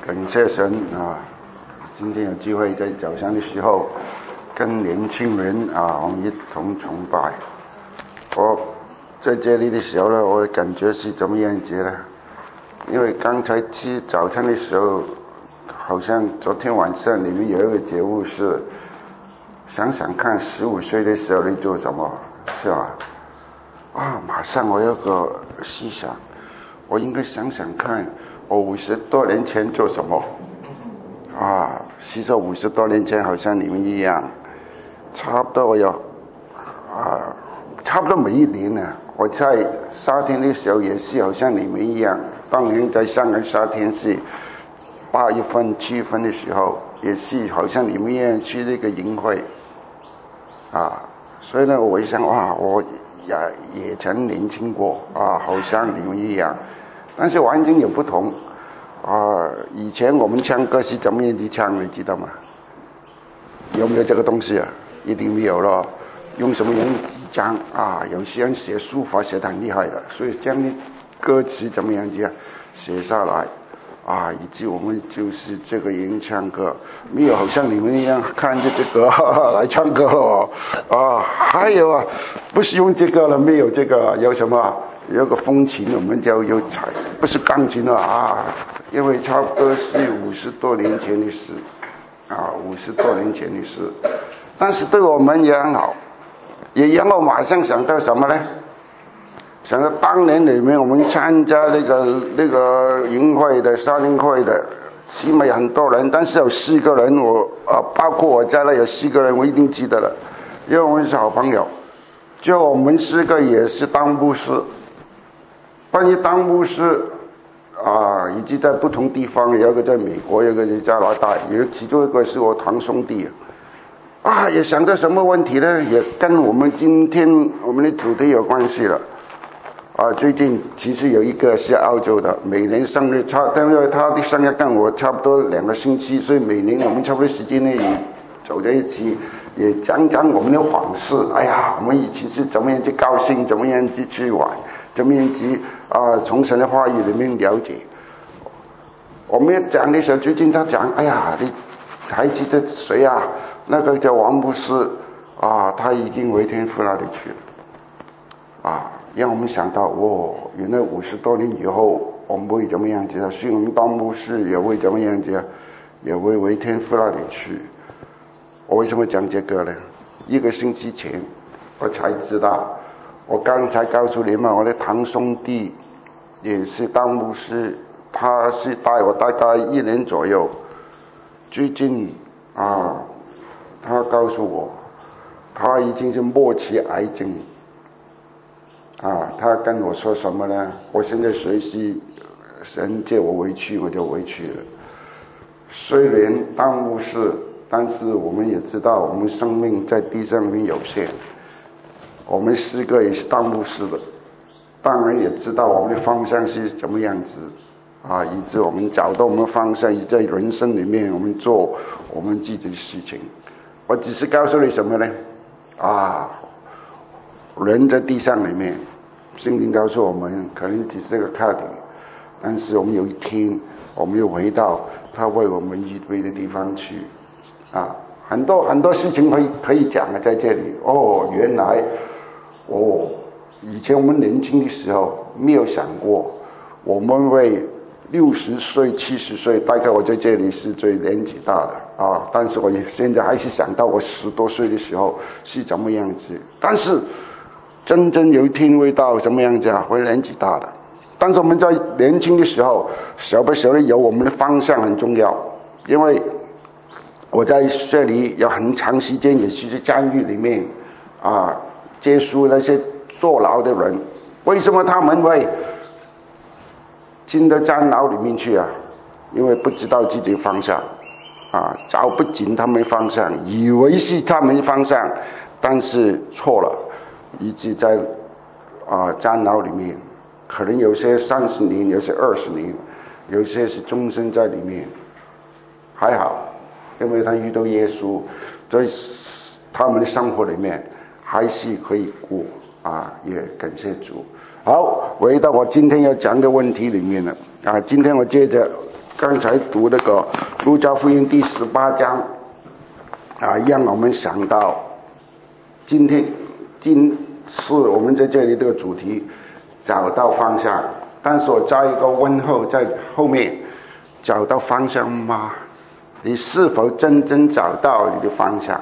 感谢神啊！今天有机会在早上的时候跟年轻人我们一同崇拜。我在这里的时候呢，我的感觉是怎么样子呢？因为刚才吃早餐的时候，好像昨天晚上里面有一个节目是想想看15岁的时候你做什么，是吧？马上我有个思想，我应该想想看我50多年前做什么其实50多年前好像你们一样，差不多我有差不多每一年呢，我在夏天的时候也是好像你们一样，当年在香港夏天是8月份7月份的时候，也是好像你们一样去那个营会所以呢我一想我也曾年轻过好像你们一样，但是环境有不同以前我们唱歌是怎么样去唱，你知道吗？有没有这个东西一定没有了。用什么用纸张有些人写书法写得很厉害的，所以将的歌词怎么样子写下来以及我们就是这个人唱歌，没有好像你们一样看着这个来唱歌了还有不是用这个了，没有这个有什么？有个风琴，我们叫有彩，不是钢琴因为差不多是50多年前的事50多年前的事，但是对我们也很好，也让我马上想到什么呢？想到当年里面我们参加那个营会的夏令会的，起码有很多人，但是有4个人包括我在内有4个人我一定记得了，因为我们是好朋友，就我们4个也是当牧师。关于当牧师以及在不同地方，有一个在美国，有一个在加拿大，其中一个是我堂兄弟也想到什么问题呢？也跟我们今天我们的主题有关系了最近其实有一个是澳洲的，每年生日因为他的生日跟我差不多2个星期，所以每年我们差不多时间内也走在一起，也讲讲我们的往事。我们以前是怎么样去高兴，怎么样去玩，怎么样去从神的话语里面了解。我们讲的时候，最近他讲你还记得谁那个叫王牧师他已经回天父那里去了让我们想到原来50多年以后我们会怎么样子所以我们当牧师也会怎么样子也会回天父那里去。我为什么讲这个呢？1个星期前我才知道，我刚才告诉你们，我的堂兄弟也是当牧师，他是带我大概1年左右。最近他告诉我他已经是末期癌症他跟我说什么呢？我现在随时神借我回去我就回去了。虽然当牧师，但是我们也知道我们生命在地上面有限，我们4个也是当牧师的，当然也知道我们的方向是怎么样子以致我们找到我们的方向，在人生里面我们做我们自己的事情。我只是告诉你什么呢人在地上里面，圣经告诉我们可能只是个客体，但是我们有一天我们又回到他为我们预备的地方去很多事情可以讲在这里原来以前我们年轻的时候没有想过我们会60岁70岁，大概我在这里是最年纪大的但是我现在还是想到我10多岁的时候是怎么样子，但是真正有一天会到什么样子会年纪大的。但是我们在年轻的时候晓不晓得有我们的方向很重要，因为我在这里有很长时间也是在监狱里面接触那些坐牢的人。为什么他们会进到监牢里面去因为不知道自己的方向找不紧他们方向，以为是他们的方向，但是错了，以致在监牢里面可能有些30年，有些20年，有些是终身在里面。还好因为他遇到耶稣，在他们的生活里面还是可以过也感谢主。好，回到我今天要讲的问题里面了今天我接着刚才读那个路加福音第18章让我们想到今次我们在这里这个主题找到方向，但是我加一个问号在后面，找到方向吗？你是否真正找到你的方向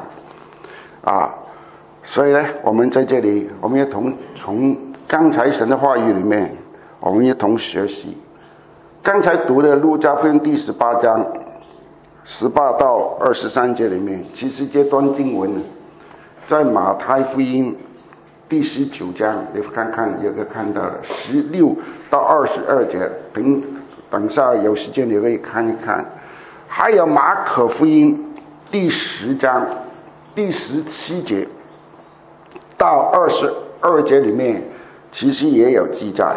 所以呢，我们在这里，我们要从刚才神的话语里面，我们一同学习。刚才读的路加福音第18章18到23节里面，其实这段经文在马太福音第19章，你看看有个看到的16到22节，等下有时间你可以看一看。还有马可福音第10章第17节到22节里面，其实也有记载。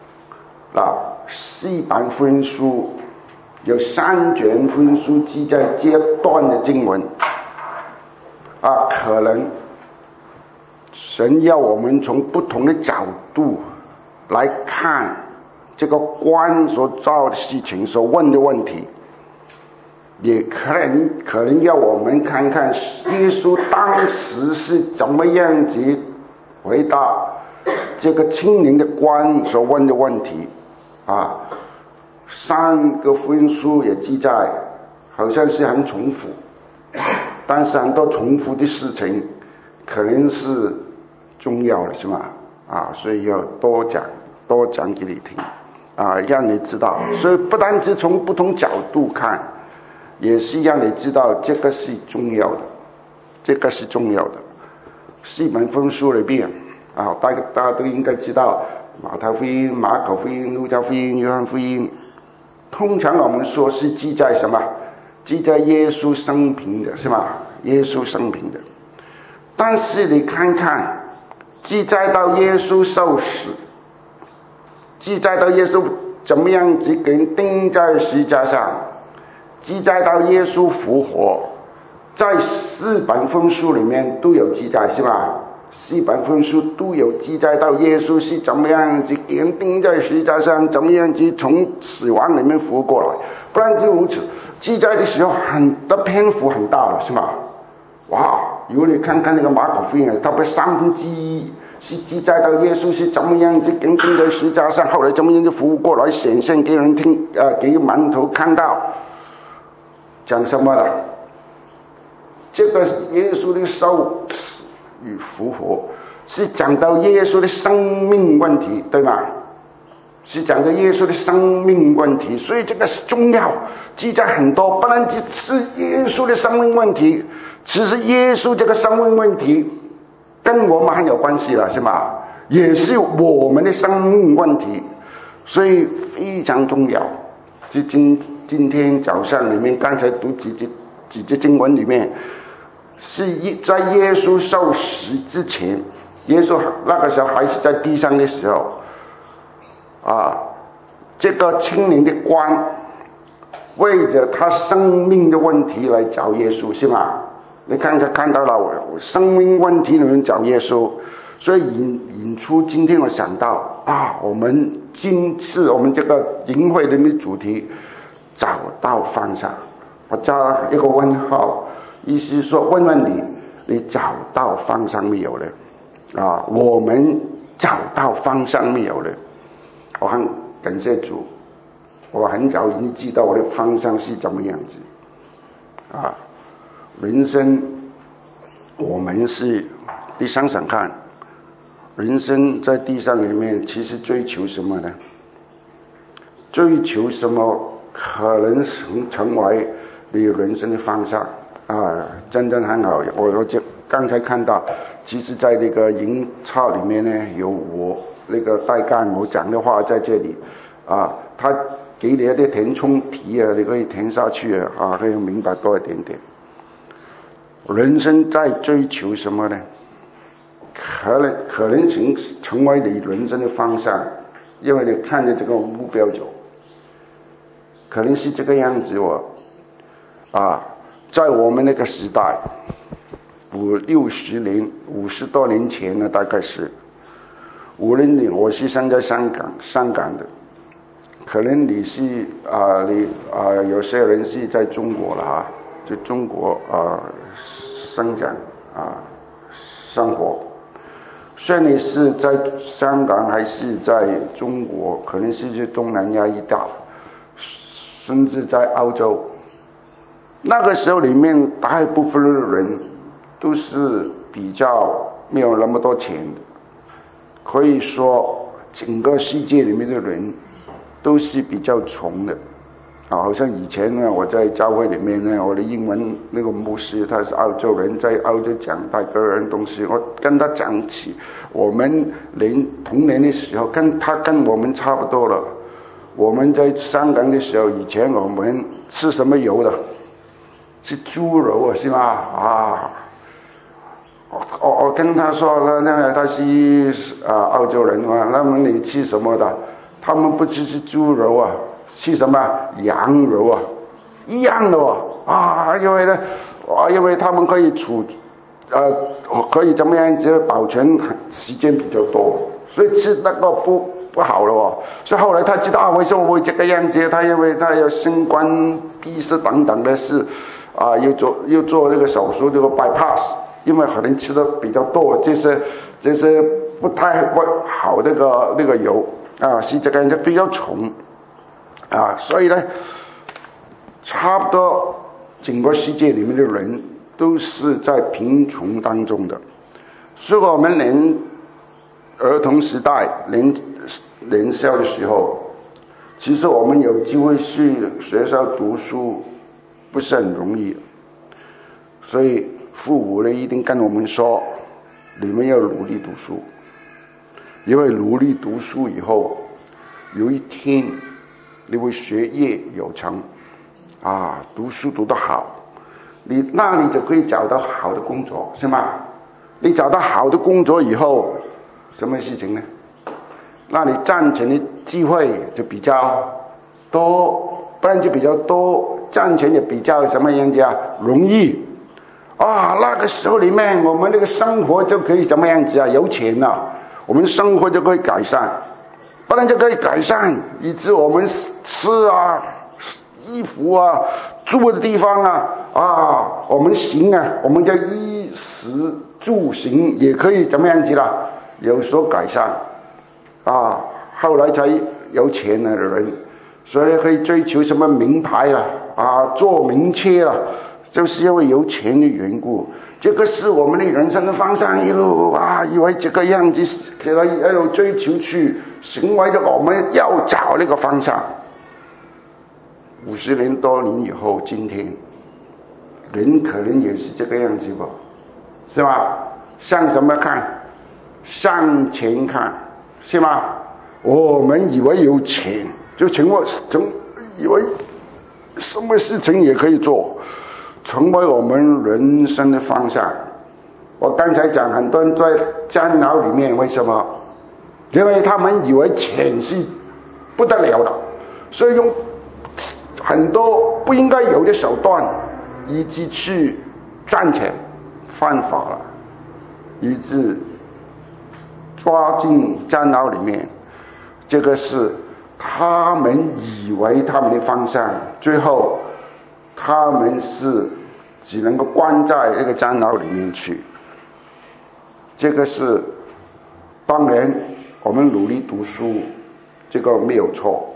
四版福音书有3卷福音书记载这段的经文可能神要我们从不同的角度来看这个官所造的事情，所问的问题，也可能要我们看看耶稣当时是怎么样子回答这个青年的官所问的问题3个福音书也记载，好像是很重复，但是很多重复的事情可能是重要的，是吗？所以要多讲给你听让你知道。所以不单只从不同角度看，也是让你知道这个是重要的，这个是重要的。4本福音书里边大家都应该知道，马太福音、马可福音、路加福音、约翰福音，通常我们说是记载什么？记载耶稣生平的，是吗？耶稣生平的。但是你看看，记载到耶稣受死，记载到耶稣怎么样子给人钉在十字架上，记载到耶稣复活，在4本福音书里面都有记载，是吧？4本福音书都有记载到耶稣是怎么样子给人钉在十字架上，怎么样子从死亡里面复活过来。不然就如此，记载的时候的篇幅很大了，是吗？如果你看看那个马可福音，它不1/3是记载到耶稣是怎么样子给人钉在十字架上，后来怎么样子复活过来，显现给人听，给门徒看到。讲什么了？这个耶稣的受死与复活是讲到耶稣的生命问题，对吗？是讲到耶稣的生命问题，所以这个是重要，记载很多，不然只是耶稣的生命问题。其实耶稣这个生命问题跟我们很有关系了，是吗？也是我们的生命问题，所以非常重要。就今天早上里面刚才读几节经文里面，是在耶稣受死之前，耶稣那个时候还是在地上的时候这个青年的官为着他生命的问题来找耶稣，是吗？你看到了我生命问题里面找耶稣，所以引出今天我想到我们今次我们这个营会里面的主题找到方向，我加一个问号，意思是说问问你找到方向没有呢？我们找到方向没有呢？我很感谢主，我很早已经知道我的方向是怎么样子人生我们是，你想想看，人生在地上里面其实追求什么呢？追求什么可能成为你人生的方向真正很好。我就刚才看到，其实在那个营操里面呢，有我那个代干我讲的话在这里他给你一些填充题你可以填下去可以明白多一点点。人生在追求什么呢？可能成为你人生的方向，因为你看着这个目标走，可能是这个样子。在我们那个时代50多年前呢，大概是50年，我是生在香港的。 可能你是有些人是在中国了啊，在中国生长生活。虽然你是在香港还是在中国，可能是在东南亚一带，甚至在澳洲，那个时候里面大部分的人都是比较没有那么多钱的，可以说整个世界里面的人都是比较穷的好像以前呢，我在教会里面呢，我的英文那个牧师他是澳洲人，在澳洲讲泰戈尔的东西，我跟他讲起我们童年的时候，他跟我们差不多了。我们在香港的时候，以前我们吃什么油的？是猪肉是吗？我跟他说了，那个他是澳洲人嘛，那么你吃什么的？他们不吃是猪肉啊。吃什么羊肉啊，一样的因为他们可以可以怎么样子保存时间比较多，所以吃那个不好了所以后来他知道为什么会这个样子，他因为他有新冠病史等等的事又做那个手术，这个 bypass， 因为可能吃的比较多，这些不太好那个油是这个样子比较重。所以呢，差不多整个世界里面的人都是在贫穷当中的。所以我们儿童时代、年少的时候，其实我们有机会去学校读书，不是很容易。所以父母呢一定跟我们说，你们要努力读书，因为努力读书以后，有一天你会学业有成读书读得好，你就可以找到好的工作，是吗？你找到好的工作以后，什么事情呢？那你赚钱的机会就比较多，不然就比较多，赚钱也比较什么样子容易那个时候里面我们那个生活就可以怎么样子有钱了，我们生活就可以改善，不然就可以改善，以致我们吃衣服住的地方我们行我们的衣食住行也可以怎么样子了，有所改善后来才有钱的人，所以可以追求什么名牌坐名车了，就是因为有钱的缘故。这个是我们的人生的方向，一路以为这个样子，一路追求去，成为了我们要找那个方向。50年多年以后，今天人可能也是这个样子吧，是吧？向什么看？向前看，是吗？我们以为有钱就以为什么事情也可以做，成为我们人生的方向。我刚才讲很多人在监牢里面，为什么？因为他们以为钱是不得了的，所以用很多不应该有的手段，以及去赚钱，犯法了，以致抓进监牢里面。这个是他们以为他们的方向，最后他们是只能够关在那个监牢里面去。这个是当然我们努力读书，这个没有错，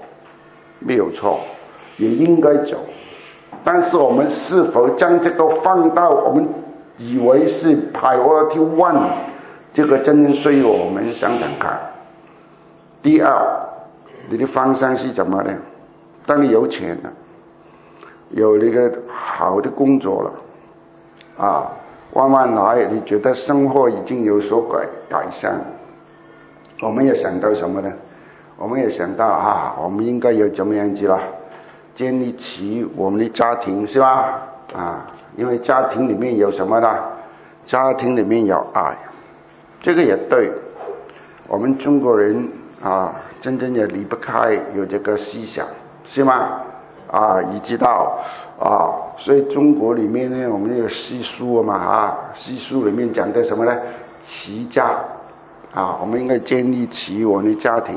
也应该走，但是我们是否将这个放到我们以为是 priority one， 这个真正需要我们想想看。第二，你的方向是什么呢？当你有钱了，有那个好的工作了慢慢来，你觉得生活已经有所改善，我们也想到什么呢？我们也想到我们应该有怎么样子了，建立起我们的家庭，是吧？因为家庭里面有什么呢？家庭里面有爱，这个也对。我们中国人真正也离不开有这个思想，是吗？你知道所以中国里面呢，我们有诗书诗书里面讲的什么呢？齐家我们应该建立起我们的家庭，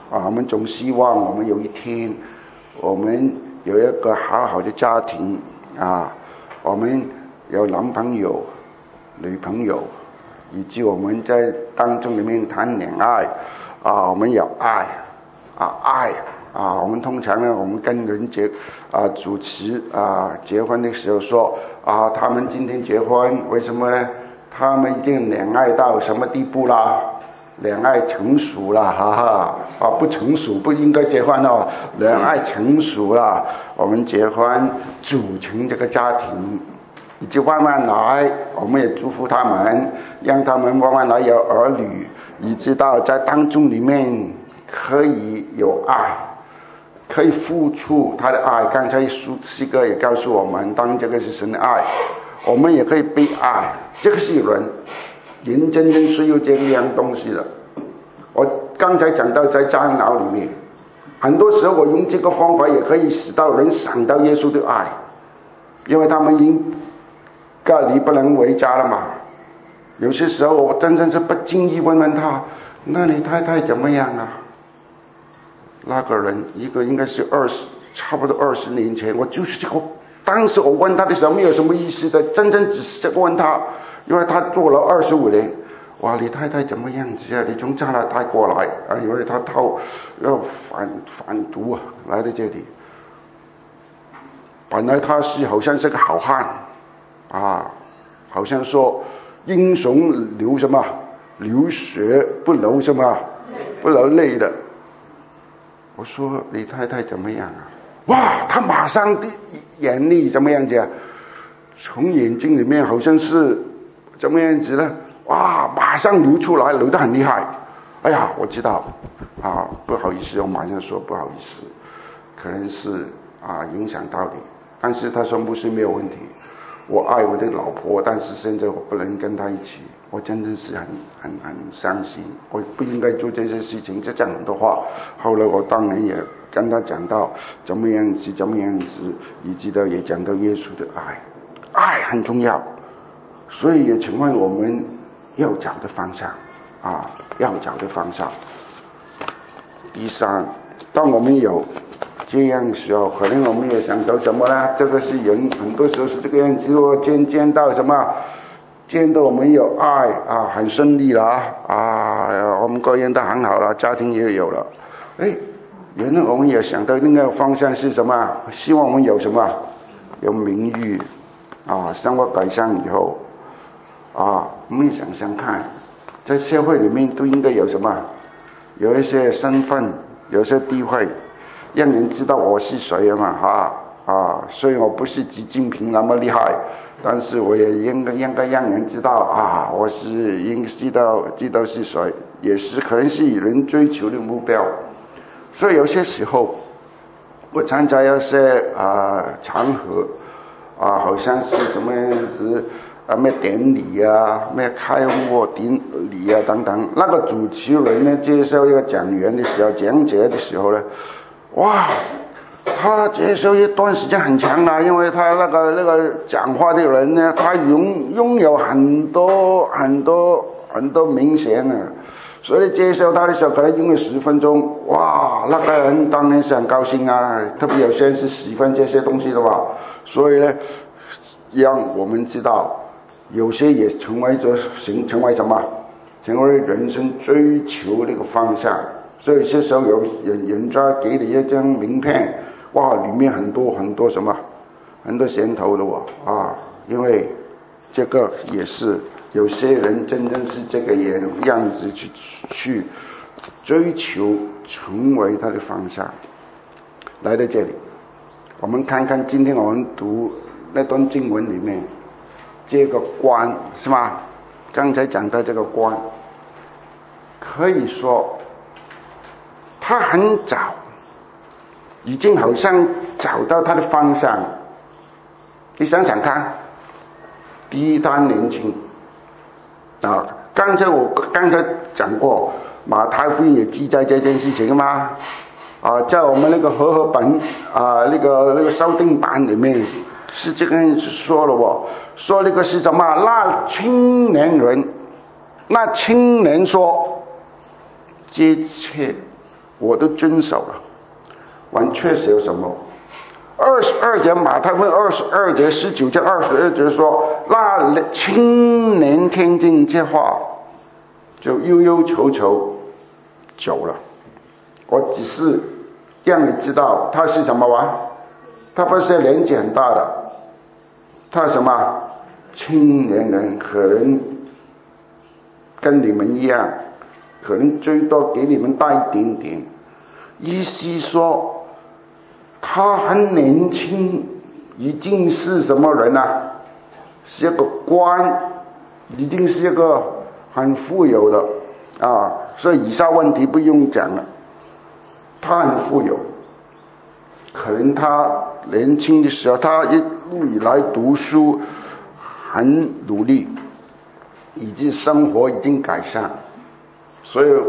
我们总希望我们有一天，我们有一个好好的家庭我们有男朋友、女朋友，以及我们在当中里面谈恋爱我们有爱我们通常呢，我们跟人主持结婚的时候说他们今天结婚，为什么呢？他们已经恋爱到什么地步啦？恋爱成熟了，不成熟不应该结婚哦。恋爱成熟了，我们结婚组成这个家庭，以及慢慢来，我们也祝福他们，让他们慢慢来有儿女，以直到在当中里面可以有爱，可以付出他的爱。刚才诗歌也告诉我们，当这个是神的爱，我们也可以被爱。这个是人真正是有这样东西的。我刚才讲到在长老里面，很多时候我用这个方法也可以使到人想到耶稣的爱，因为他们已经隔离不能回家了嘛。有些时候我真正是不经意问问他，那你太太怎么样啊？那个人一个应该是差不多20年前，我就是这个。当时我问他的时候没有什么意思的，真正只是问他，因为他做了25年。哇，你太太怎么样子啊？你从加拿大过来因为他要反毒来到这里。本来他是好像是个好汉好像说英雄流血不流什么不流泪的。我说你太太怎么样啊？哇，他马上的眼泪怎么样子啊？从眼睛里面好像是怎么样子呢？哇，马上流出来，流得很厉害。哎呀，我知道不好意思，我马上说不好意思，可能是影响到你。但是他说牧师没有问题，我爱我的老婆，但是现在我不能跟她一起，我真的是很伤心，我不应该做这些事情，就讲很多话。后来我当然也跟他讲到怎么样子，以及也讲到耶稣的爱很重要，所以也请问我们要找的方向第三，当我们有这样的时候，可能我们也想到什么呢？这个是人很多时候是这个样子见到什么？见到我们有爱很顺利了我们个人都很好了，家庭也有了。原来我们也想到另外一个方向是什么？希望我们有什么？有名誉生活改善以后我们也想想看，在社会里面都应该有什么？有一些身份，有一些地位，让人知道我是谁嘛虽然我不是习近平那么厉害，但是我也应该让人知道我是应该知道是谁，也是可能是人追求的目标。所以有些时候我参加一些场合好像是什么样子咩典礼咩开幕典礼等等，那个主持人呢介绍一个讲员的时候，讲解的时候呢，哇，他介绍一段时间很长了，因为他那个讲话的人呢，他拥有很多名衔所以介绍他的时候可能用了10分钟，哇，那个人当然是很高兴特别有些人是喜欢这些东西的吧。所以呢，让我们知道有些也成为什么？成为人生追求的一个方向。所以有些时候有人家给你一张名片，哇，里面很多什么，很多闲头的因为这个也是有些人真正是这个样子去追求成为他的方向。来到这里，我们看看今天我们读那段经文里面这个光是吗？刚才讲到这个光，可以说他很早已经好像找到他的方向。你想想看，第一，他年轻刚才讲过，马太福音也记载这件事情嘛在我们那个和合本那个修订版里面是这个人说了说那个是什么？那青年说，这切我都遵守了。完确实有什么？22节，马太福音22节、19节、22节说，那青年听见这话，就忧忧愁愁走了。我只是让你知道他是什么啊？他不是年纪很大的，他什么青年人，可能跟你们一样，可能最多给你们大一点点。意思说他很年轻，已经是什么人啊？是一个官，已经是一个很富有的啊，所以以上问题不用讲了。他很富有，可能他年轻的时候，他一路以来读书很努力，以致生活已经改善。所以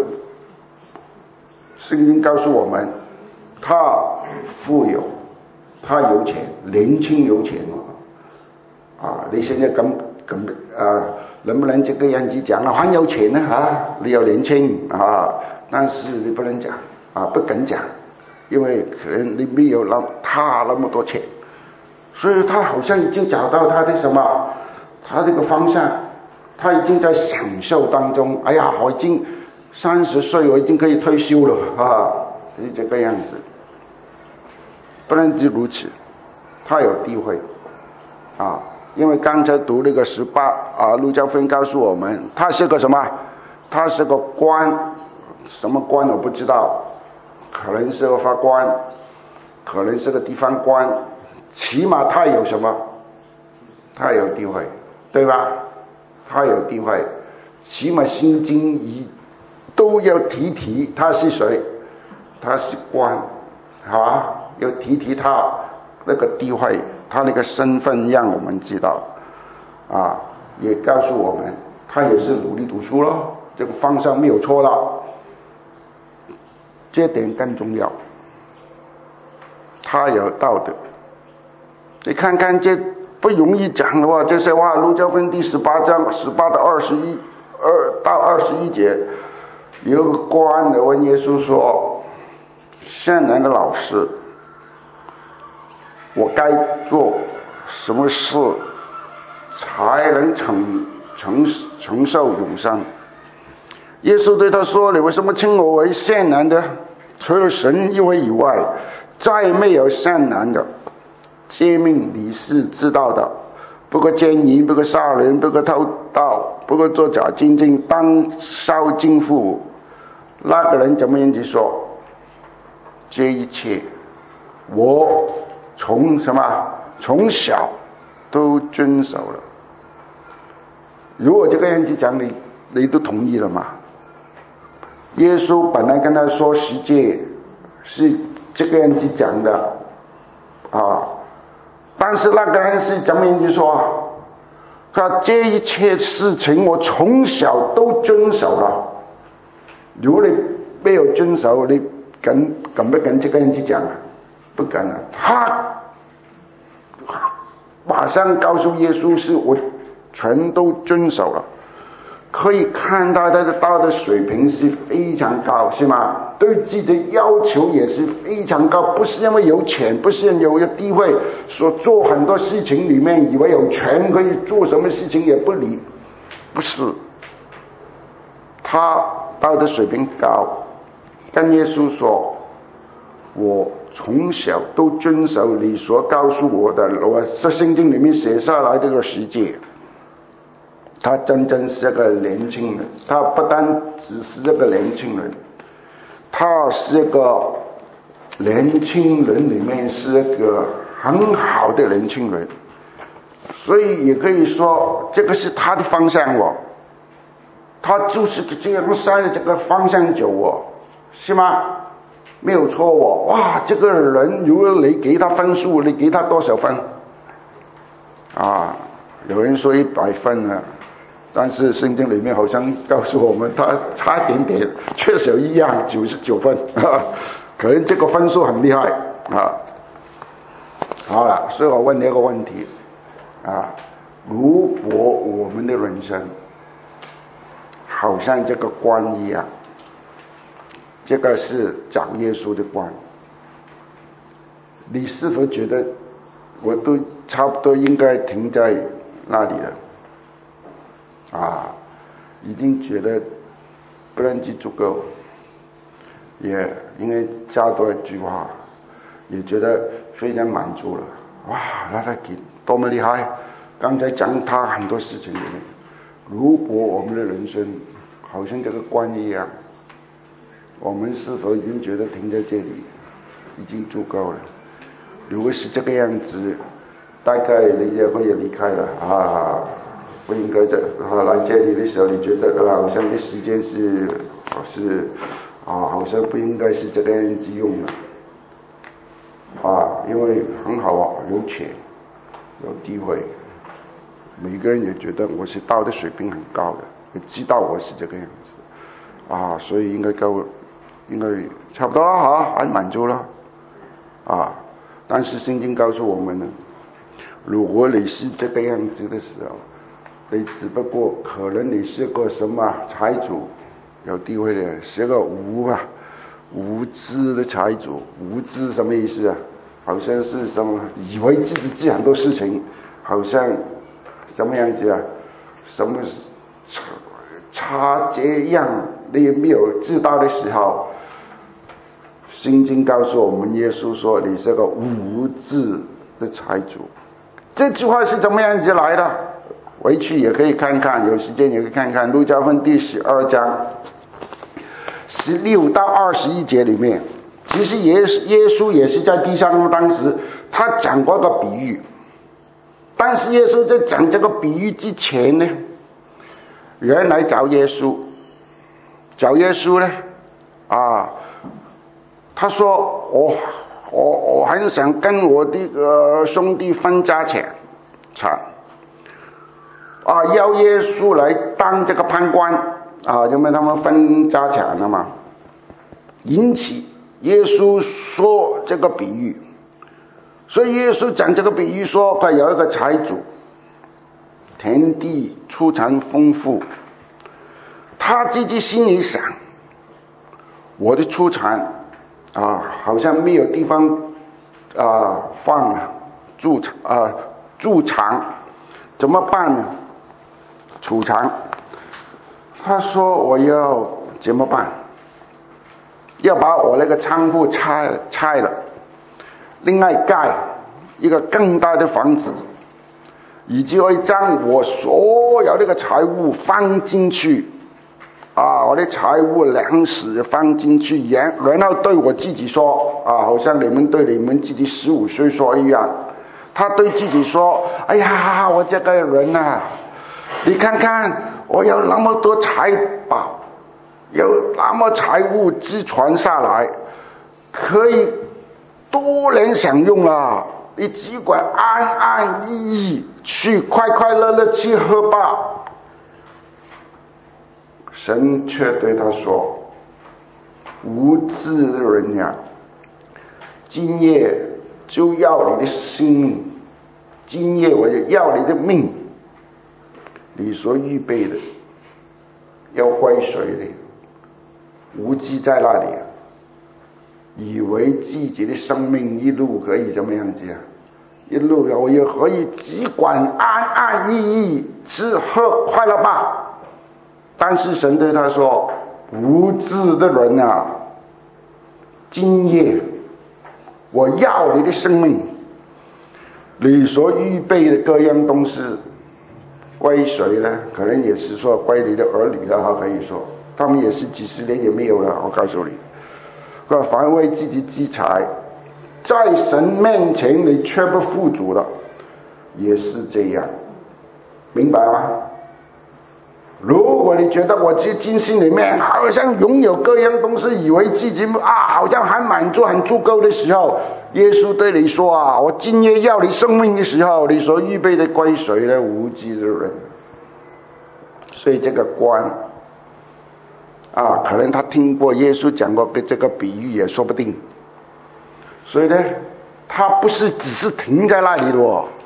圣经告诉我们，他富有，他有钱，年轻有钱啊！你现在能不能这个样子讲啊？很有钱呢啊！你要年轻啊，但是你不能讲啊，不敢讲，因为可能你没有他那么多钱，所以他好像已经找到他的什么，他这个方向，他已经在享受当中。哎呀，我已经30岁，我已经可以退休了啊！是这个样子。不能只如此，他有地位啊！因为刚才读那个18啊，路加福音告诉我们，他是个什么？他是个官，什么官我不知道，可能是个法官，可能是个地方官，起码他有什么？他有地位，对吧？他有地位，起码心经一都要提他是谁？他是官，好吧？要提他那个地位，他那个身份，让我们知道啊，也告诉我们他也是努力读书咯，这个方向没有错了。这点更重要，他有道德。你看看这不容易讲的话，这些话，路加福音第18章18到21节，有个官的问耶稣说：“善良的老师，我该做什么事才能承受永生？”耶稣对他说：“你为什么称我为善良的？除了神一位以外，再没有善良的。诫命你是知道的，不可奸淫，不可杀人，不可偷盗，不可作假见证，当孝敬父母。”那个人怎么样子说？这一切我从小都遵守了。如果这个样子讲，你都同意了吗？耶稣本来跟他说10诫是这个样子讲的啊，但是那个人是怎么样子说？他这一切事情我从小都遵守了。如果你没有遵守，你敢不敢这个样子讲啊？不敢啊！他马上告诉耶稣，是我全都遵守了。可以看到他的道德水平是非常高，是吗？对自己的要求也是非常高，不是因为有钱，不是因为有地位，所做很多事情里面以为有权可以做什么事情也不理，不是。他道德水平高，跟耶稣说：“我从小都遵守你所告诉我的，我在圣经里面写下来这个10诫。”他真正是一个年轻人，他不单只是一个年轻人，他是一个年轻人里面是一个很好的年轻人，所以也可以说这个是他的方向哦，他就是这样向着这个方向走哦，是吗？没有错哦。哇，这个人如果你给他分数，你给他多少分啊？有人说100分呢，但是圣经里面好像告诉我们，他差一点点，确实一样99分啊，可能这个分数很厉害啊。好了，所以我问你一个问题啊：如果我们的人生好像这个官一样， 这个是找耶稣的关。你是否觉得我都差不多应该停在那里了？已经觉得不能去足够，也因为加多一句话，也觉得非常满足了。哇，那他多么厉害！刚才讲他很多事情里面，如果我们的人生好像这个关一样，我们是否已经觉得停在这里已经足够了？如果是这个样子，大概你也会离开了不应该来这里的时候，你觉得好像这时间是好像不应该是这个样子用了因为很好有钱有地位，每个人也觉得我是道德水平很高的，也知道我是这个样子所以应该差不多了很满足了但是圣经告诉我们呢，如果你是这个样子的时候，你只不过可能你是个什么财主，有地位的，是个无知的财主。无知什么意思好像是什么以为自己知很多事情，好像什么样子什么差这样你也没有知道的时候，圣经告诉我们，耶稣说你是个无知的财主。这句话是怎么样子来的？回去也可以看看，有时间也可以看看路加福音第12章16到21节里面。其实耶稣也是在地上，当时他讲过个比喻，但是耶稣在讲这个比喻之前呢，人来找耶稣呢他说我很想跟我的兄弟分家产要耶稣来当这个判官因为他们分家产了嘛，因此耶稣说这个比喻。所以耶稣讲这个比喻说，有一个财主，田地出产丰富，他自己心里想，我的出产好像没有地方放贮藏，怎么办呢？储藏。他说我要怎么办？要把我那个仓库拆了，另外盖一个更大的房子，以及会将我所有那个财物放进去我的财物粮食放进去，然后对我自己说好像你们对你们自己15岁说一样。他对自己说，哎呀，我这个人你看看我有那么多财宝，有那么财物积传下来，可以多人享用了，你只管安安逸逸去快快乐乐去喝吧。神却对他说，无知的人呀，今夜就要你的性命，今夜我就要你的命，你所预备的要归谁呢？无知在那里以为自己的生命一路可以怎么样子一路我也可以只管安安逸逸吃喝快乐吧。但是神对他说，无知的人今夜我要你的生命，你所预备的各样东西归谁呢？可能也是说归你的儿女了可以说他们也是几十年也没有了。我告诉你，凡为自己积财，在神面前你却不富足的，也是这样，明白吗？如果你觉得我这今生里面好像拥有各样东西，以为自己好像很满足很足够的时候，耶稣对你说我今夜要你生命的时候，你所预备的归谁呢？无知的人。所以这个官可能他听过耶稣讲过这个比喻也说不定。所以呢，他不是只是停在那里的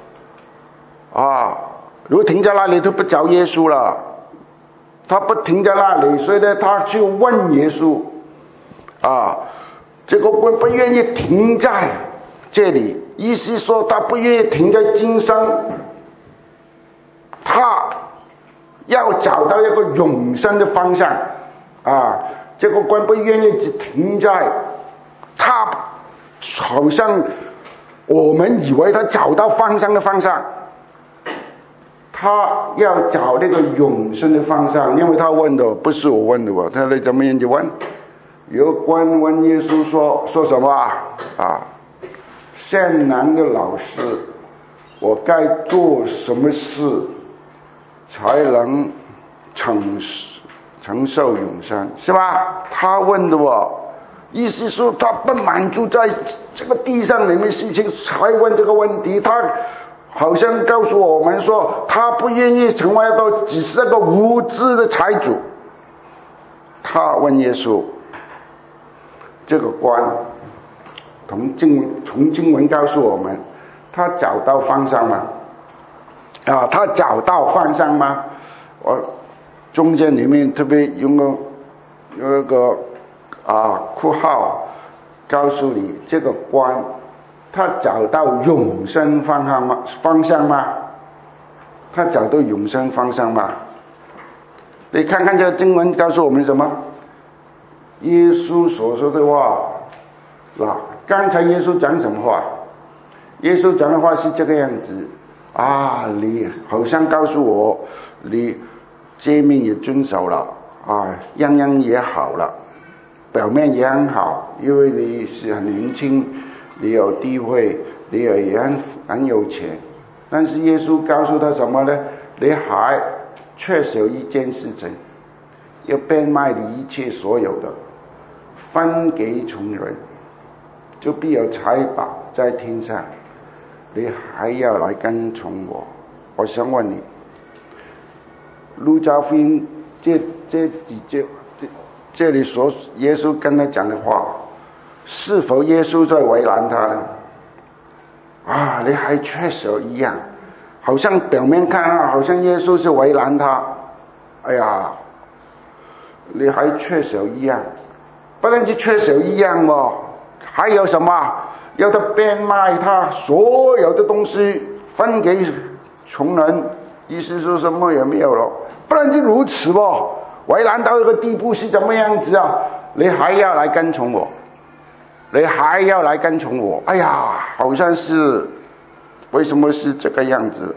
如果停在那里就不找耶稣了，他不停在那里，所以呢他去问耶稣这个官不愿意停在这里，意思说他不愿意停在今生，他要找到一个永生的方向这个官不愿意只停在他好像我们以为他找到方向的方向，他要找那个永生的方向。因为他问的不是我问的他来怎么样就问。有官问耶稣说什么善良的老师，我该做什么事才能承受永生，是吧？他问的意思说他不满足在这个地上里面事情才问这个问题，他好像告诉我们说他不愿意成为只是一个无知的财主。他问耶稣，这个官从经文告诉我们，他找到方向吗？他找到方向吗？我中间里面特别有一个括号告诉你，这个官他找到永生方向吗？他找到永生方向吗？你看看这个经文告诉我们什么？耶稣所说的话刚才耶稣讲什么话？耶稣讲的话是这个样子你好像告诉我你诫命也遵守了样样也好了，表面也很好，因为你是很年轻，你有地位，你也很有钱。但是耶稣告诉他什么呢？你还缺少一件事情，要变卖你一切所有的，分给穷人，就必有财宝在天上，你还要来跟从我。我想问你，路加福音这里所耶稣跟他讲的话，是否耶稣在为难他呢？你还缺少一样，好像表面看好像耶稣是为难他，你还缺少一样，不但是缺少一样还有什么？要他变卖他所有的东西分给穷人，意思说什么也没有了。不然就如此为难到一个地步是怎么样子你还要来跟从我，你还要来跟从我。好像是为什么是这个样子？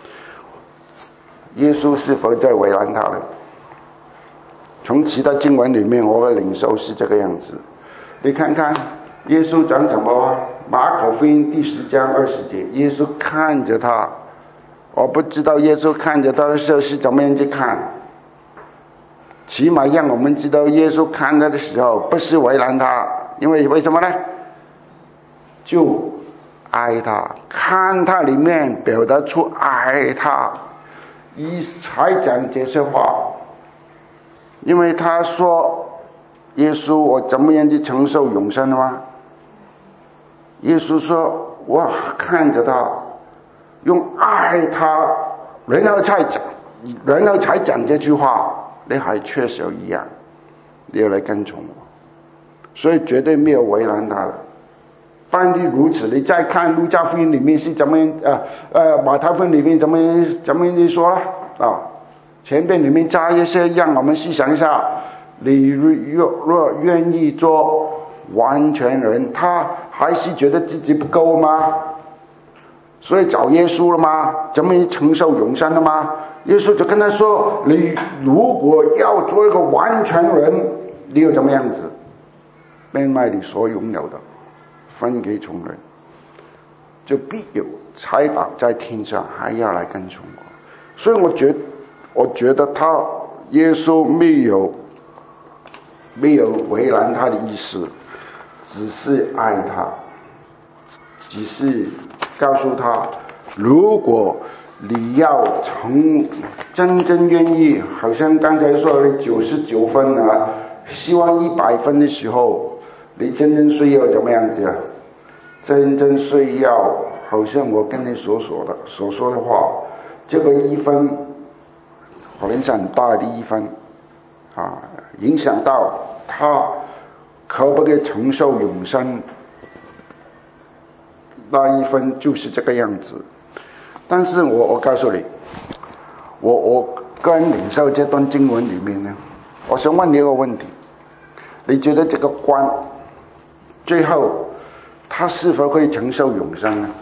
耶稣是否在为难他呢？从其他经文里面我的领受是这个样子。你看看耶稣讲什么？马可福音第10章20节，耶稣看着他，我不知道耶稣看着他的时候是怎么样去看，起码让我们知道耶稣看他的时候不是为难他，因为什么呢？就爱他，看他里面表达出爱他，才讲这些话。因为他说耶稣，我怎么样去承受永生吗？耶稣说我看着他，用爱他，然后才讲这句话。你还缺少一样，你要来跟从我，所以绝对没有为难他的。不然如此，你再看路加福音里面是怎么马太福音里面怎么样说了前边里面加一些让我们细想一下，你若愿意做完全人，他还是觉得自己不够吗？所以找耶稣了吗？怎么承受永生了吗？耶稣就跟他说，你如果要做一个完全人，你要怎么样子？变卖你所拥有的，分给穷人，就必有财宝在天上，还要来跟从我。所以我觉得耶稣没有为难他的意思，只是爱他，只是告诉他，如果你要真正愿意，好像刚才说的99分希望100分的时候，你真正需要怎么样子真正需要好像我跟你所说的话，这个1分可能是很大的1分影响到他可不可以承受永生？那一分就是这个样子。但是我告诉你，我个人领受这段经文里面呢，我想问你一个问题：你觉得这个官最后他是否可以承受永生呢？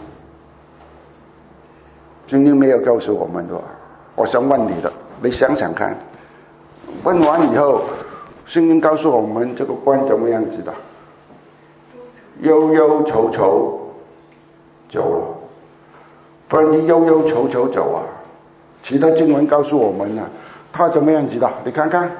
圣经没有告诉我们的，我想问你的，你想想看。问完以后，圣经告诉我们这个官怎么样子的？忧忧愁愁走了，不然你忧忧愁愁走啊。其他经文告诉我们呢，他怎么样子的？你看看，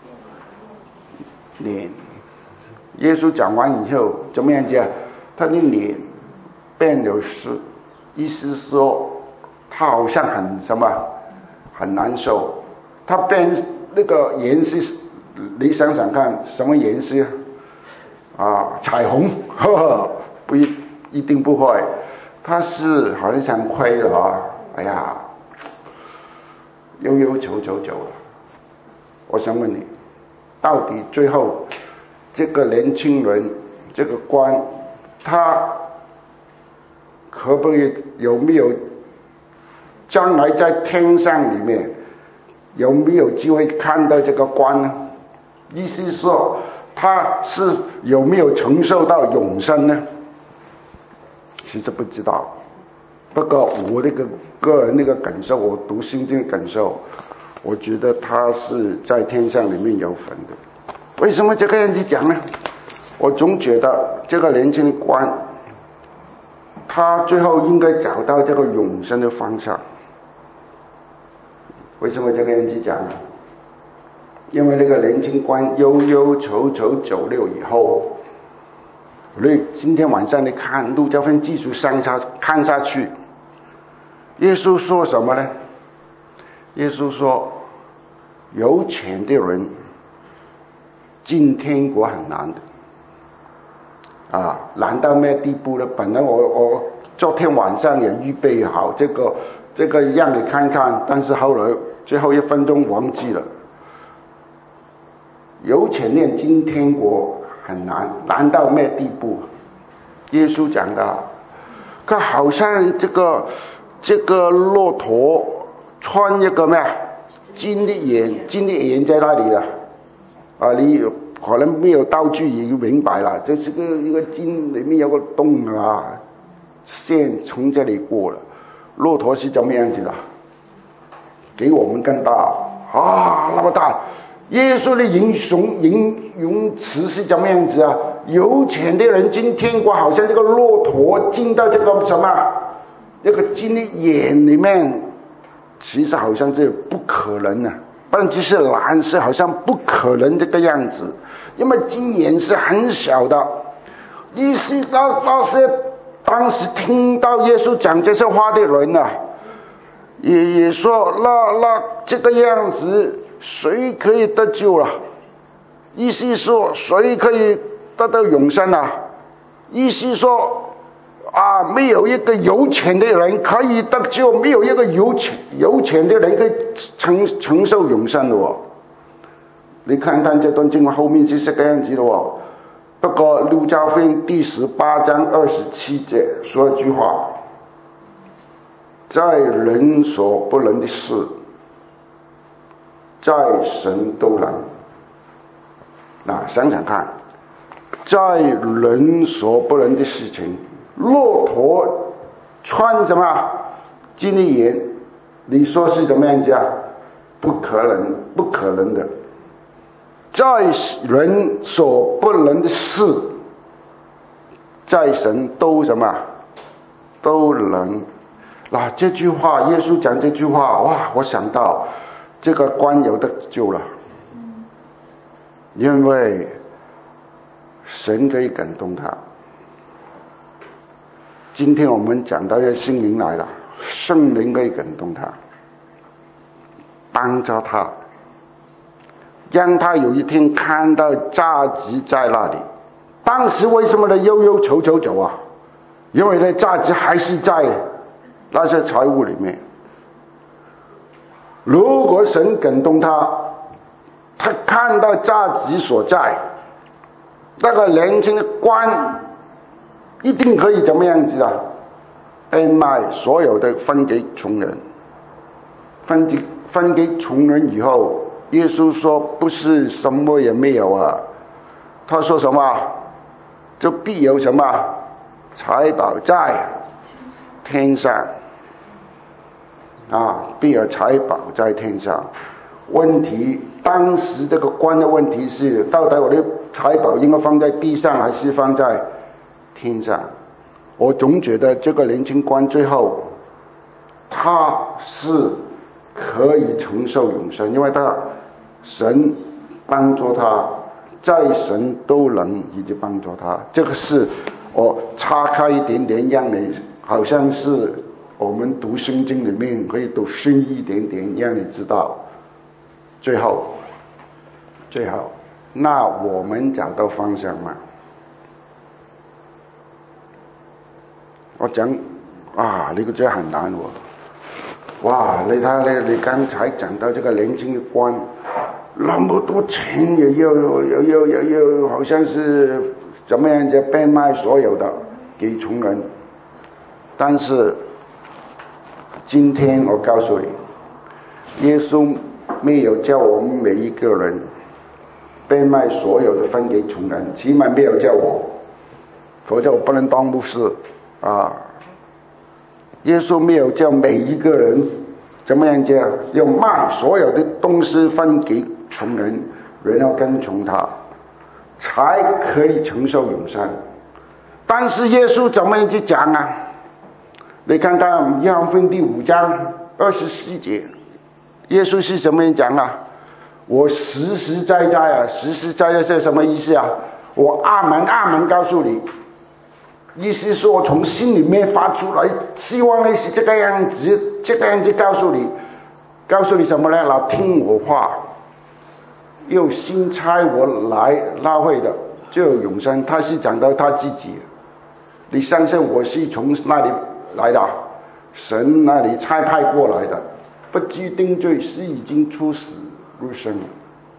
脸，耶稣讲完以后怎么样子啊？他的脸变了色，意思说他好像很什么，很难受。他变那个颜色，你想想看，什么颜色啊？彩虹？呵呵，不一定不会。他是好像亏了啊！哎呀，忧忧愁愁走了。我想问你，到底最后这个年轻人，这个官，他可不可以有没有将来在天上里面有没有机会看到这个官呢？意思是说，他是有没有承受到永生呢？其实不知道。不过我那个个人那个感受，我读圣经的感受，我觉得他是在天上里面有份的。为什么这个样子讲呢？我总觉得这个年轻的官，他最后应该找到这个永生的方向。为什么这个样子讲呢？因为那个年轻官忧忧愁愁走了以后，你今天晚上你看路加福音继续看下去，耶稣说什么呢？耶稣说，有钱的人进天国很难的啊，难到咩地步呢？本来我昨天晚上也预备好这个让你看看，但是后来最后1分钟忘记了。有钱人进天国很难，难到咩地步？耶稣讲的，可好像这个骆驼穿一个咩金的眼在那里了啊！你可能没有道具也明白了，这是一个金里面有个洞啊，线从这里过了。骆驼是怎么样子的？给我们更大啊，那么大。耶稣的形容词是怎么样子啊？有钱的人进天国，好像这个骆驼进到这个什么这个金的眼里面，其实好像这不可能啊，不然其实蓝是好像不可能这个样子，因为金眼是很小的。意思那些当时听到耶稣讲这些话的人啊，也说那这个样子谁可以得救了？意思说谁可以得到永生啊？意思说啊，没有一个有钱的人可以得救，没有一个有钱的人可以承受永生的哦。你看看这段经文后面是这个样子的哦。不过路加福音第18章27节说一句话：在人所不能的事，在神都能。想想看，在人所不能的事情，骆驼穿什么金的眼，你说是怎么样子啊？不可能的。在人所不能的事，在神都什么都能。这句话耶稣讲这句话，哇，我想到这个官有得救了，因为神可以感动他。今天我们讲到这心灵来了，圣灵可以感动他，帮助他，让他有一天看到价值在那里。当时为什么呢忧忧愁愁走啊？因为呢价值还是在那些财物里面。如果神感动他，他看到价值所在， 那个年轻的官一定可以怎么样子啊？变卖所有的分给穷人，分给穷人以后，耶稣说不是什么也没有啊，他说什么？就必有什么财宝在天上啊，必有财宝在天上。问题当时这个官的问题是，到底我的财宝应该放在地上还是放在天上？我总觉得这个年轻官最后他是可以承受永生，因为他神帮助他，在神都能一直帮助他。这个是我岔开一点点，让你好像是我们读圣经里面可以读深一点点，让你知道最后，那我们找到方向吗？我讲啊，这个真很难哦。哇，你睇你刚才讲到这个年轻的官，那么多钱也要，好像是怎么样子变卖所有的给穷人。但是今天我告诉你，耶稣没有叫我们每一个人变卖所有的分给穷人，起码没有叫我，否则我不能当牧师啊。耶稣没有叫每一个人怎么样讲，要卖所有的东西分给穷人，然后跟从他，才可以承受永生。但是耶稣怎么样去讲啊？你看看约翰福音第5章24节，耶稣是怎么样讲啊？我实实在在啊，实实在在是什么意思啊？我阿门阿门告诉你，意思是我从心里面发出来，希望你是这个样子，告诉你什么呢？老听我话，又信差我来拉会的就有永生。他是讲到他自己，你相信我是从那里来的，神那里差派过来的，不知定罪，是已经出死入生了。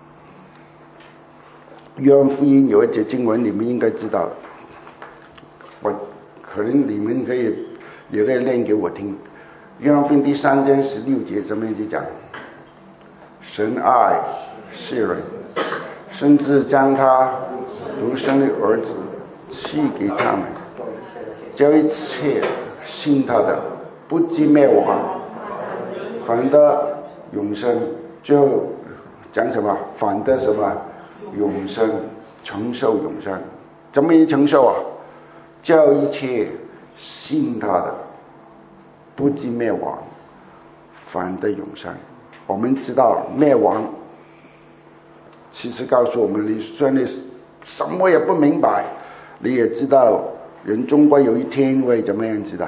约翰福音有一节经文，你们应该知道，我可能你们也可以念给我听。约翰福音第3章16节怎么样去讲？神爱世人，甚至将他独生的儿子赐给他们，叫一切信他的不至灭亡，反得永生。就讲什么？反得什么？永生，承受永生。怎么承受啊？叫一切信他的不至灭亡，反得永生。我们知道灭亡其实告诉我们，你虽然你什么也不明白，你也知道人终归有一天会怎么样子的，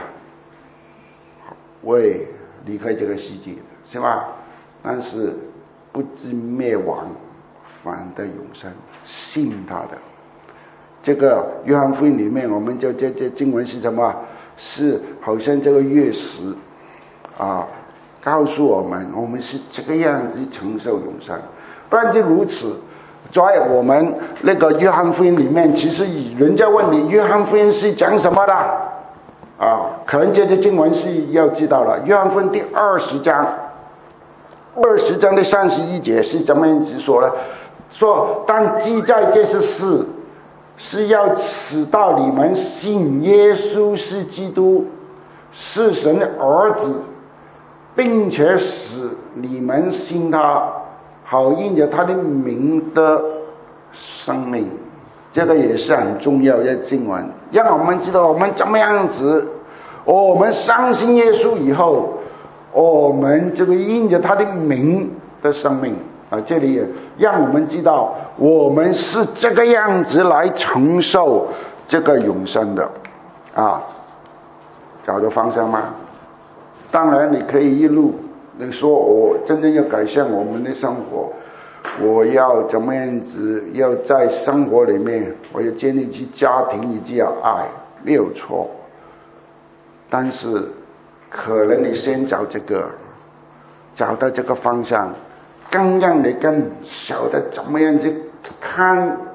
会离开这个世界的，是吧？但是不至灭亡，反得永生，信他的。这个约翰福音里面，我们就这经文是什么？是好像这个钥匙啊，告诉我们是这个样子承受永生。不然就如此，在我们那个约翰福音里面，其实人家问你约翰福音是讲什么的啊？可能这些经文是要知道了。约翰福音第20章的31节是怎么样子说呢？说但记在这些事，是要使到你们信耶稣是基督，是神的儿子，并且使你们信他，好因着他的名的生命。这个也是很重要的经文，让我们知道我们怎么样子，我们相信耶稣以后，我们这个因着他的名的生命啊，这里也让我们知道我们是这个样子来承受这个永生的啊。找到方向吗？当然你可以一路你说我真正要改善我们的生活，我要怎么样子，要在生活里面我要建立起家庭，以及要爱，没有错。但是可能你先找到这个方向，更让你更晓得怎么样去看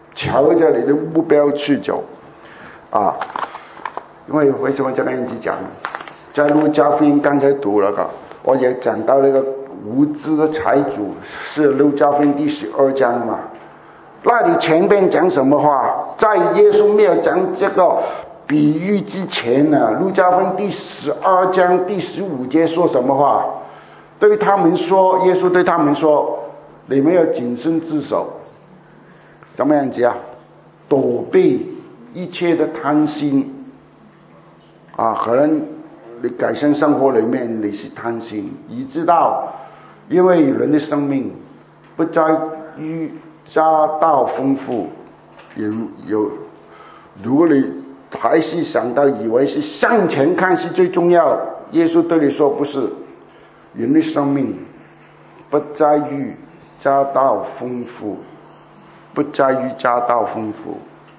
朝着你的目标去走啊。因为为什么这个样子讲？在路加福音刚才读了个，我也讲到那个无知的财主是路加福音第12章嘛。那里前边讲什么话？在耶稣没有讲这个比喻之前呢，路加福音第12章第15节说什么话？对他们说，耶稣对他们说，你们要谨慎自守，怎么样子啊？躲避一切的贪心啊，可能你改善生活里面你是贪心，你知道，因为人的生命不在于家道丰富，如果你还是想到以为是向前看是最重要，耶稣对你说不是，人的生命不在于家道丰富，不在于家道丰富，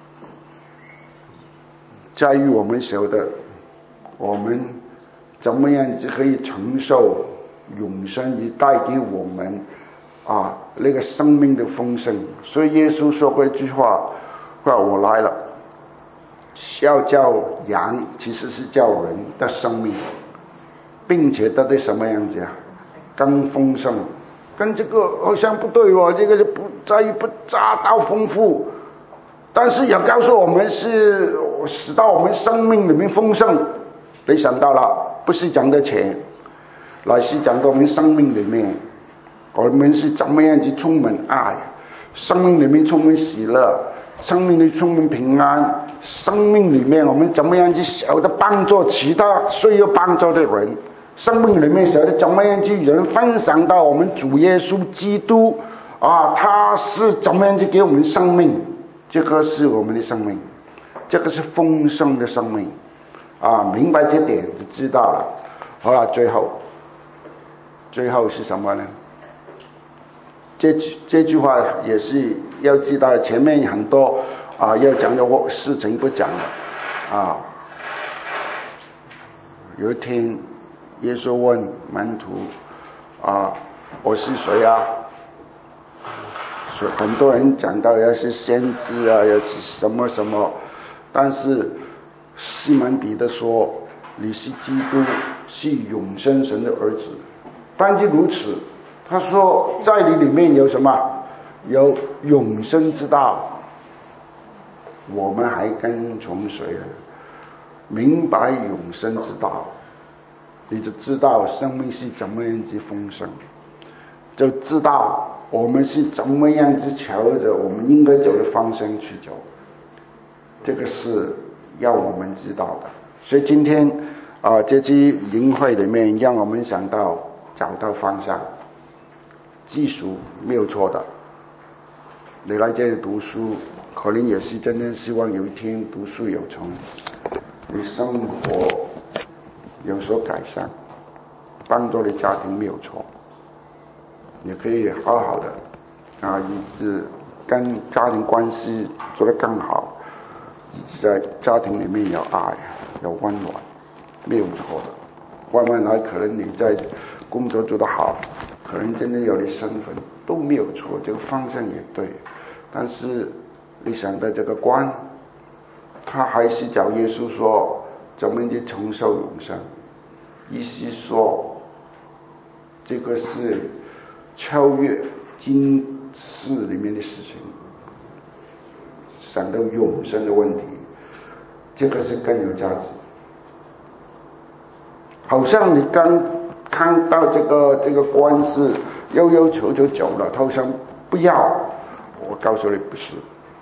在于我们晓得我们怎么样就可以承受永生以带给我们那个生命的丰盛。所以耶稣说过一句话，我来了要叫羊，其实是叫人的生命，并且得的什么样子啊？更丰盛。跟这个好像不对哦，这个是不在于不家道丰富，但是也告诉我们是使到我们生命里面丰盛。你想到了，不是讲的钱，乃是讲到我们生命里面，我们是怎么样去充满爱，生命里面充满喜乐，生命里充满平安，生命里面我们怎么样去晓得帮助其他需要帮助的人，生命里面晓得怎么样去人分享到我们主耶稣基督他是怎么样去给我们生命，这个是我们的生命，这个是丰盛的生命明白这点就知道了。好了，最后是什么呢？这句话也是要知道，前面很多要讲的事情不讲了有一天耶稣问门徒我是谁啊？很多人讲到要是先知要是什么什么，但是西门彼得说你是基督，是永生神的儿子。但是如此，他说在你里面有什么？有永生之道，我们还跟从谁呢？明白永生之道，你就知道生命是怎么样子丰盛，就知道我们是怎么样子朝着我们应该走的方向去走，这个是要我们知道的。所以今天这期营会里面让我们想到找到方向，技术没有错的，你来这里读书可能也是真正希望有一天读书有成，你生活有所改善，帮助你家庭没有错，也可以好好的以致跟家庭关系做得更好，以致在家庭里面有爱有温暖，没有错的。慢慢来，可能你在工作做得好，可能真正有你身份都没有错，这个方向也对，但是你想到这个关，他还是找耶稣说怎么去承受永生，意思说这个是超越今世里面的事情，想到永生的问题，这个是更有价值。好像你刚看到这个官司悠悠求就走了，好像不要，我告诉你不是，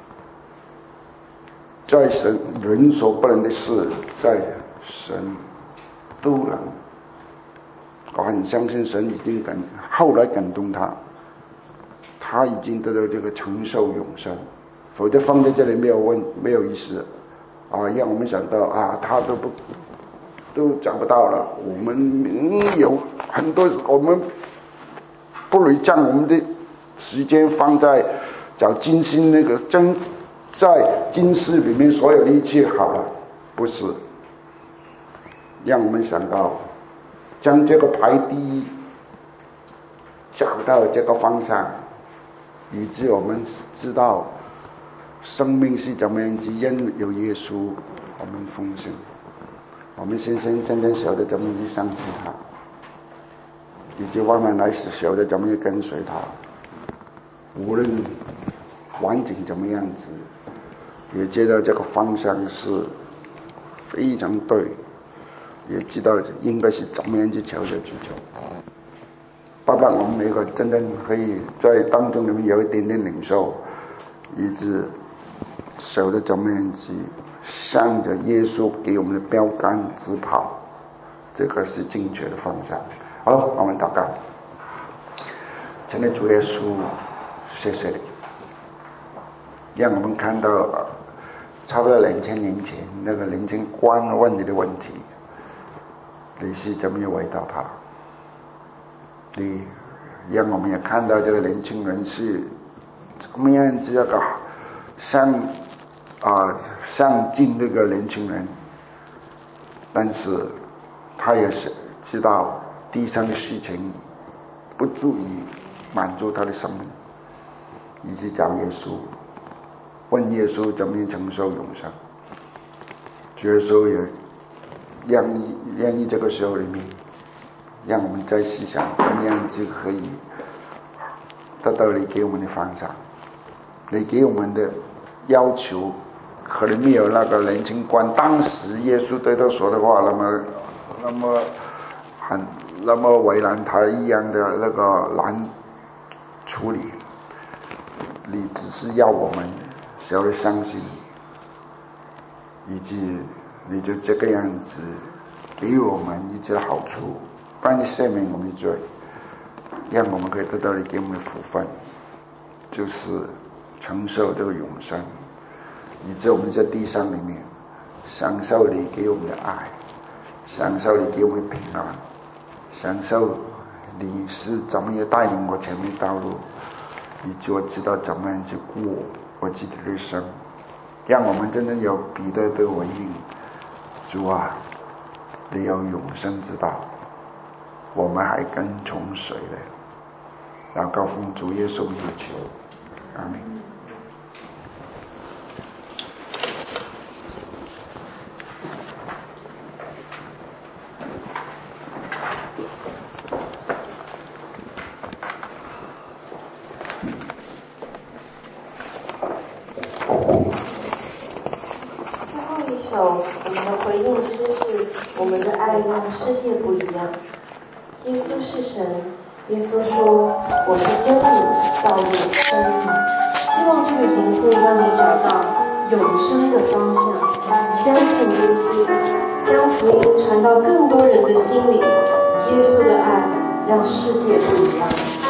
在神人所不能的事，在神都能。我很相信神已经后来感动他已经得到这个承受永生，否则放在这里没有意思让我们想到他都找不到了。我们有很多，我们不如将我们的时间放在找金星那个在金世里面所有的一切好了，不是，让我们想到将这个排第一，找到这个方向，以致我们知道生命是怎么样子，因有耶稣我们丰盛。我们先生真正晓得怎么去相信他，以及慢慢来晓得怎么去跟随他，无论环境怎么样子，也知道这个方向是非常对，也知道应该是怎么样去朝着去求。包括我们每个真正可以在当中里面有一点点领受，以致晓得怎么样子向着耶稣给我们的标杆直跑，这个是正确的方向。好，我们祷告。亲爱的主耶稣，谢谢你，让我们看到差不多2000年前那个年轻官问你的问题，你是怎么样回答他？你让我们也看到这个年轻人是怎么样这个上进这个年轻人，但是他也是知道地上的事情不足以满足他的生命，以致找耶稣，问耶稣怎么样承受永生。主耶稣也让你这个时候里面，让我们在思想怎么样就可以得到你给我们的方向，你给我们的要求可能没有那个年轻官当时耶稣对他说的话那么为难他一样的那个难处理。你只是要我们晓得相信，以及你就这个样子给我们一些好处，帮你赦免我们的罪，让我们可以得到你给我们的福分，就是承受这个永生，以致我们在地上里面享受你给我们的爱，享受你给我们的平安，享受你是怎么样带领我前面道路，以及我知道怎么样去过我自己的人生，让我们真正有彼得的回应。主啊，你有永生之道，我们还跟从谁呢？祷告奉主耶稣的求，阿门。 我们的回应诗是我们的爱让世界不一样。耶稣是神，耶稣说我是真理、道路、生命。希望这个名字让你找到永生的方向，相信耶稣，将福音传到更多人的心里。耶稣的爱让世界不一样。